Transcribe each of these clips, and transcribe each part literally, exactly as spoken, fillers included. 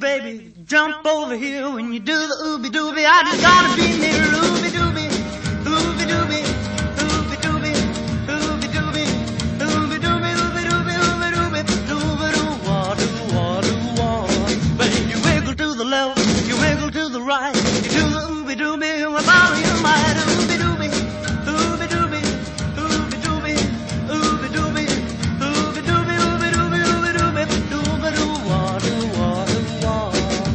baby, jump over here when you do the ooby dooby. I just gotta be near ooby dooby, ooby dooby, ooby dooby, ooby dooby, ooby dooby, ooby dooby, ooby dooby, dooby doo wah doo wah doo wah. When you wiggle to the left, you wiggle to the right, you do the ooby dooby with all your might. Ooby dooby, ooby dooby, ooby dooby, ooby dooby, ooby dooby, ooby dooby, ooby dooby, dooby doo wah doo wah doo wah.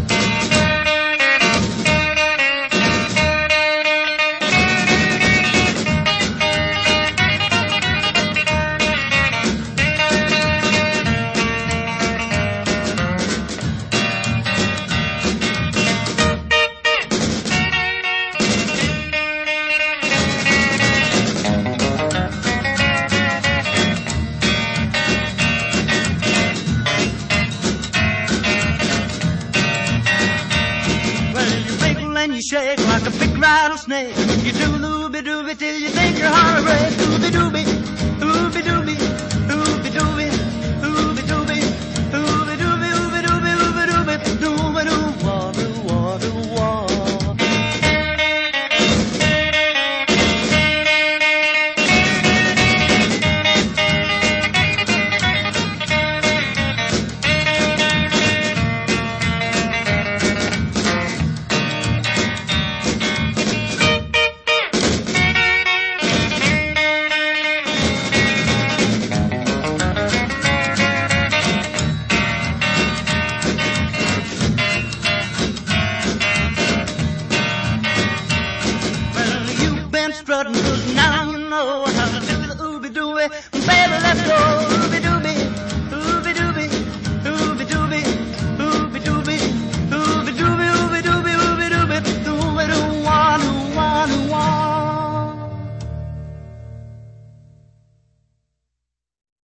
You shake like a big rattlesnake. You do the ooby dooby till you think your heart will break. Ooby dooby, ooby dooby,